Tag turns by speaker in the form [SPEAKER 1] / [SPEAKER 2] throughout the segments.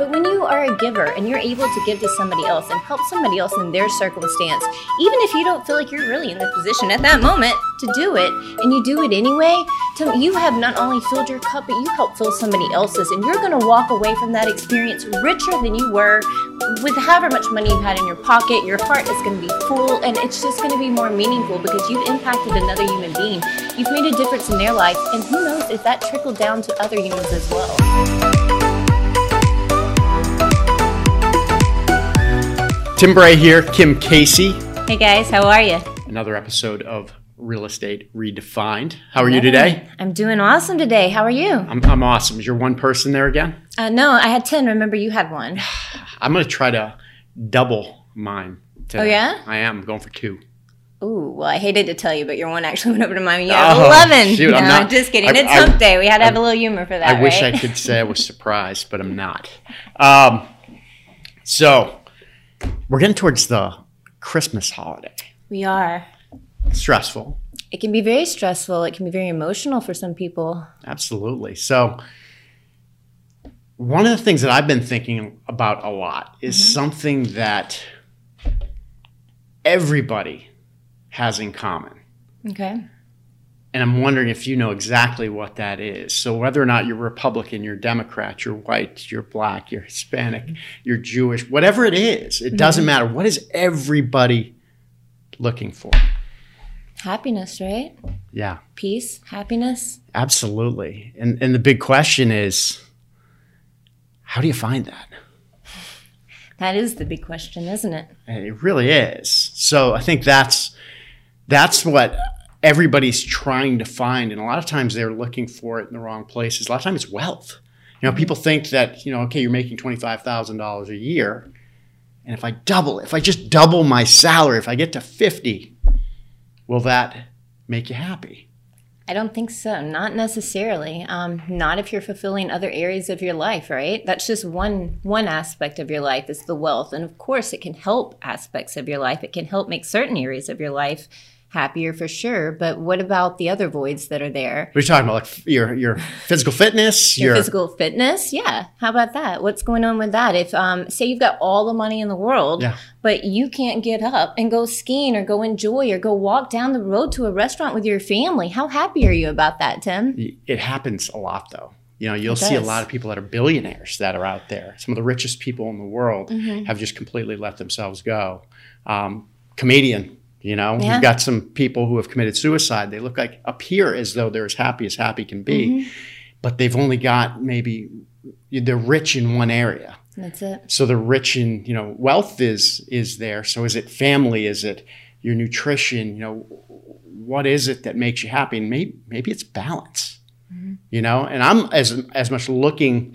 [SPEAKER 1] But when you are a giver and you're able to give to somebody else and help somebody else in their circumstance, even if you don't feel like you're really in the position at that moment to do it, and you do it anyway, you have not only filled your cup, but you help fill somebody else's, and you're going to walk away from that experience richer than you were with however much money you had in your pocket. Your heart is going to be full, and it's just going to be more meaningful because you've impacted another human being. You've made a difference in their life, and who knows if that trickled down to other humans as well.
[SPEAKER 2] Tim Bray here, Kim Casey.
[SPEAKER 1] Hey guys, how are you?
[SPEAKER 2] Another episode of Real Estate Redefined. How are you today?
[SPEAKER 1] I'm doing awesome today. How are you?
[SPEAKER 2] I'm awesome. Is your one person there again?
[SPEAKER 1] No, I had 10. Remember, you had one.
[SPEAKER 2] I'm going to try to double mine today.
[SPEAKER 1] Oh, yeah?
[SPEAKER 2] I am. I'm going for 2.
[SPEAKER 1] Ooh, well, I hated to tell you, but your one actually went over to mine. You have 11.
[SPEAKER 2] Shoot, I'm not.
[SPEAKER 1] Just kidding. It's hump day. We had to have a little humor for that,
[SPEAKER 2] I wish
[SPEAKER 1] right?
[SPEAKER 2] I could say I was surprised, but I'm not. So, we're getting towards the Christmas holiday.
[SPEAKER 1] We are.
[SPEAKER 2] Stressful.
[SPEAKER 1] It can be very stressful. It can be very emotional for some people.
[SPEAKER 2] Absolutely. So, one of the things that I've been thinking about a lot is something that everybody has in common.
[SPEAKER 1] Okay.
[SPEAKER 2] And I'm wondering if you know exactly what that is. So whether or not you're Republican, you're Democrat, you're white, you're black, you're Hispanic, you're Jewish, whatever it is, it doesn't matter. What is everybody looking for?
[SPEAKER 1] Happiness, right?
[SPEAKER 2] Yeah.
[SPEAKER 1] Peace, happiness.
[SPEAKER 2] Absolutely. And the big question is, how do you find that?
[SPEAKER 1] That is the big question, isn't it?
[SPEAKER 2] It really is. So I think that's what everybody's trying to find. And a lot of times they're looking for it in the wrong places. A lot of times it's wealth. You know, people think that, okay, you're making $25,000 a year. And if I just double my salary, if I get to 50, will that make you happy?
[SPEAKER 1] I don't think so. Not necessarily. Not if you're fulfilling other areas of your life, right? That's just one aspect of your life is the wealth. And of course, it can help aspects of your life. It can help make certain areas of your life happier for sure. But what about the other voids that are there?
[SPEAKER 2] What are you talking about? Like your physical fitness?
[SPEAKER 1] Your physical fitness? Yeah. How about that? What's going on with that? If, say you've got all the money in the world, but you can't get up and go skiing or go enjoy or go walk down the road to a restaurant with your family, how happy are you about that, Tim?
[SPEAKER 2] It happens a lot, though. You'll see a lot of people that are billionaires that are out there. Some of the richest people in the world have just completely let themselves go. Comedian. You've got some people who have committed suicide. They look like up here as though they're as happy can be, but they've only got they're rich in one area.
[SPEAKER 1] That's it.
[SPEAKER 2] So they're rich in, wealth is there. So is it family? Is it your nutrition? What is it that makes you happy? And maybe it's balance, and I'm as much looking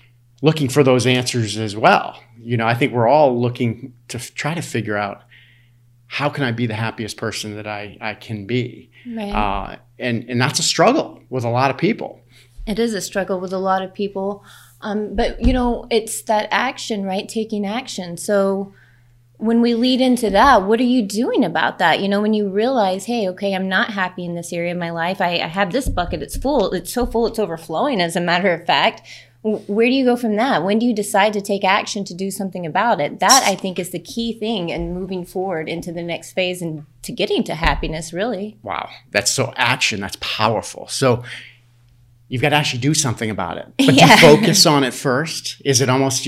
[SPEAKER 2] for those answers as well. I think we're all looking to try to figure out, how can I be the happiest person that I can be?
[SPEAKER 1] Right.
[SPEAKER 2] And that's a struggle with a lot of people.
[SPEAKER 1] It is a struggle with a lot of people. But, it's that action, right? Taking action. So when we lead into that, what are you doing about that? When you realize, hey, okay, I'm not happy in this area of my life. I have this bucket. It's full. It's so full. It's overflowing, as a matter of fact. Where do you go from that? When do you decide to take action to do something about it? That, I think, is the key thing in moving forward into the next phase and to getting to happiness, really.
[SPEAKER 2] Wow. That's so action. That's powerful. So you've got to actually do something about it. But do you focus on it first? Is it almost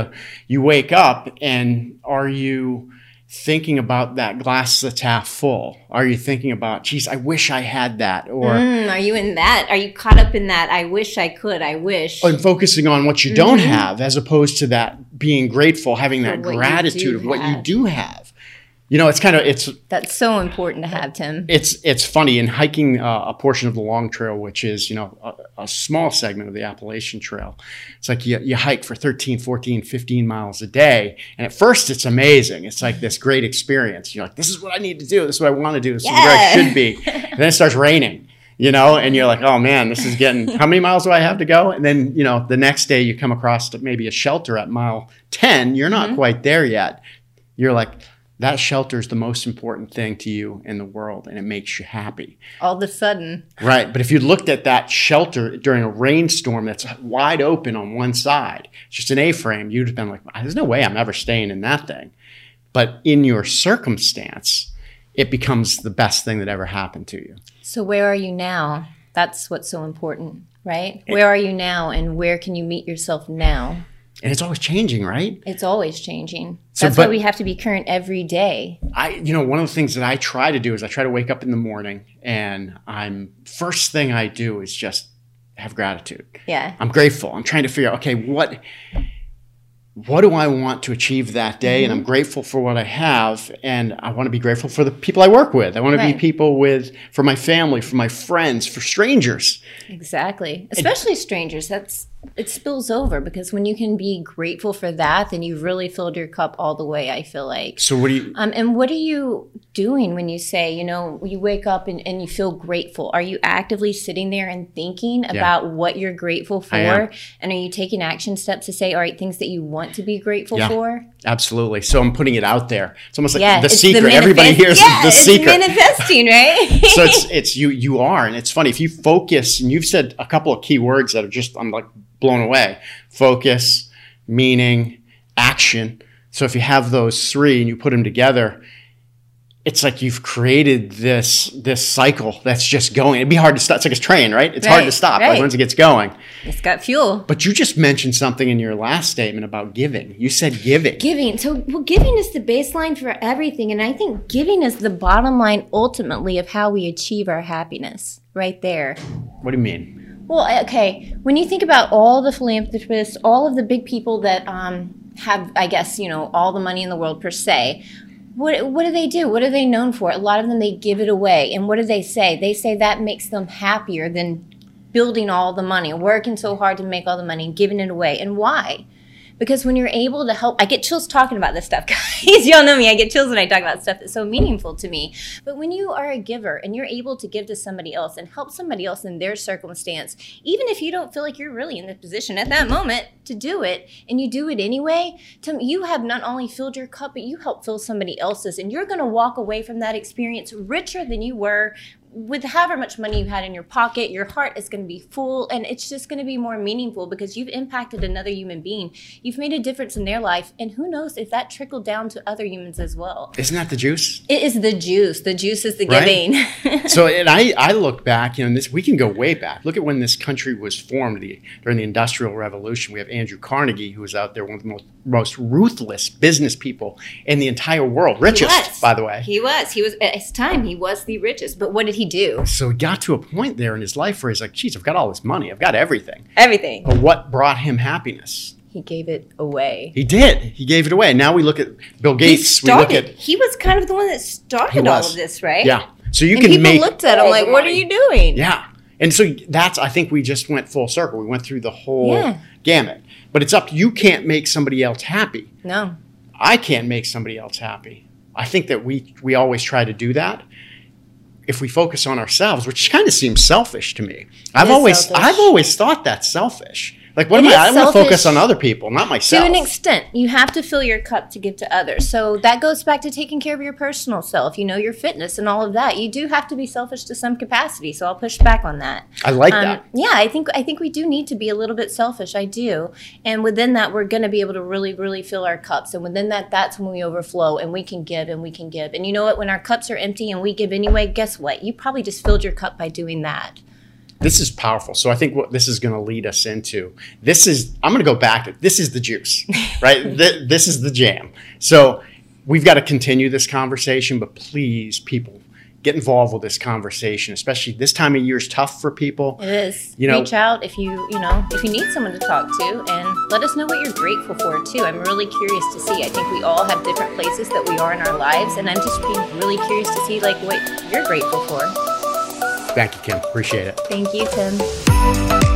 [SPEAKER 2] you wake up and are you thinking about that glass that's half full? Are you thinking about, geez, I wish I had that? Or
[SPEAKER 1] are you in that? Are you caught up in that? I wish I could. I wish.
[SPEAKER 2] And focusing on what you don't have, as opposed to that being grateful, having that gratitude of what you do have. That's
[SPEAKER 1] so important to have, Tim.
[SPEAKER 2] It's funny in hiking a portion of the Long Trail, which is, a small segment of the Appalachian Trail. It's like you hike for 13, 14, 15 miles a day. And at first it's amazing. It's like this great experience. You're like, this is what I need to do. This is what I want to do. This is where I should be. And then it starts raining, and you're like, oh man, this is getting, how many miles do I have to go? And then, the next day you come across maybe a shelter at mile 10. You're not quite there yet. You're like, that shelter is the most important thing to you in the world, and it makes you happy.
[SPEAKER 1] All of a sudden.
[SPEAKER 2] Right. But if you looked at that shelter during a rainstorm that's wide open on one side, it's just an A-frame, you'd have been like, there's no way I'm ever staying in that thing. But in your circumstance, it becomes the best thing that ever happened to you.
[SPEAKER 1] So where are you now? That's what's so important, right? Where are you now, and where can you meet yourself now?
[SPEAKER 2] And it's always changing, right?
[SPEAKER 1] It's always changing. That's why we have to be current every day.
[SPEAKER 2] One of the things that I try to do is I try to wake up in the morning, and first thing I do is just have gratitude.
[SPEAKER 1] Yeah.
[SPEAKER 2] I'm grateful. I'm trying to figure out, okay, what do I want to achieve that day? And I'm grateful for what I have. And I want to be grateful for the people I work with. I want to be for my family, for my friends, for strangers.
[SPEAKER 1] Exactly. Especially strangers. It spills over, because when you can be grateful for that, then you've really filled your cup all the way, I feel like.
[SPEAKER 2] So what do you...
[SPEAKER 1] and what are you doing when you say, you wake up and you feel grateful? Are you actively sitting there and thinking about what you're grateful for? And are you taking action steps to say, all right, things that you want to be grateful for?
[SPEAKER 2] Absolutely. So I'm putting it out there. It's almost like the secret.
[SPEAKER 1] The
[SPEAKER 2] Everybody hears the secret.
[SPEAKER 1] It's manifesting, right?
[SPEAKER 2] So it's you are. And it's funny, if you focus, and you've said a couple of key words that are just, I'm like blown away. Focus, meaning, action. So if you have those three and you put them together, it's like you've created this cycle that's just going. It'd be hard to stop. It's like a train, right? It's hard to stop. Like once it gets going.
[SPEAKER 1] It's got fuel.
[SPEAKER 2] But you just mentioned something in your last statement about giving. You said giving.
[SPEAKER 1] Giving. So giving is the baseline for everything. And I think giving is the bottom line ultimately of how we achieve our happiness. Right there.
[SPEAKER 2] What do you mean?
[SPEAKER 1] Well, okay. When you think about all the philanthropists, all of the big people that have, I guess, all the money in the world per se, what do they do? What are they known for? A lot of them, they give it away. And what do they say? They say that makes them happier than building all the money, working so hard to make all the money and giving it away. And why? Because when you're able to help, I get chills talking about this stuff, guys. Y'all know me. I get chills when I talk about stuff that's so meaningful to me. But when you are a giver and you're able to give to somebody else and help somebody else in their circumstance, even if you don't feel like you're really in the position at that moment to do it, and you do it anyway, you have not only filled your cup, but you help fill somebody else's. And you're going to walk away from that experience richer than you were with however much money you had in your pocket. Your heart is going to be full, and it's just going to be more meaningful because you've impacted another human being. You've made a difference in their life, and who knows if that trickled down to other humans as well.
[SPEAKER 2] Isn't that the juice?
[SPEAKER 1] It is the juice. The juice is the giving.
[SPEAKER 2] So, and I look back, we can go way back. Look at when this country was formed during the Industrial Revolution. We have Andrew Carnegie, who was out there, one of the most ruthless business people in the entire world. Richest, by the way.
[SPEAKER 1] He was at his time, he was the richest. But what did he do?
[SPEAKER 2] So he got to a point there in his life where he's like, geez, I've got all this money. I've got everything.
[SPEAKER 1] Everything.
[SPEAKER 2] But what brought him happiness?
[SPEAKER 1] He gave it away.
[SPEAKER 2] He did. He gave it away. Now we look at Bill Gates.
[SPEAKER 1] He was kind of the one that started all of this, right?
[SPEAKER 2] Yeah. So
[SPEAKER 1] people looked at him like, what are you doing?
[SPEAKER 2] Yeah. And so I think we just went full circle. We went through the whole gamut. But it's up. You can't make somebody else happy.
[SPEAKER 1] No.
[SPEAKER 2] I can't make somebody else happy. I think that we always try to do that. If we focus on ourselves, which kind of seems selfish to me. I've always thought that's selfish. Like, what am I? I want to focus on other people, not myself.
[SPEAKER 1] To an extent, you have to fill your cup to give to others. So that goes back to taking care of your personal self, your fitness and all of that. You do have to be selfish to some capacity. So I'll push back on that.
[SPEAKER 2] I like that.
[SPEAKER 1] Yeah, I think we do need to be a little bit selfish. I do. And within that, we're going to be able to really, really fill our cups. And within that, that's when we overflow and we can give and we can give. And you know what? When our cups are empty and we give anyway, guess what? You probably just filled your cup by doing that.
[SPEAKER 2] This is powerful. So I think what this is going to lead us into, I'm going to go back to, this is the juice, right? This is the jam. So we've got to continue this conversation, but please, people, get involved with this conversation, especially this time of year is tough for people.
[SPEAKER 1] It is. Reach out if you need someone to talk to, and let us know what you're grateful for too. I'm really curious to see. I think we all have different places that we are in our lives, and I'm just being really curious to see what you're grateful for.
[SPEAKER 2] Thank you, Kim. Appreciate it.
[SPEAKER 1] Thank you, Tim.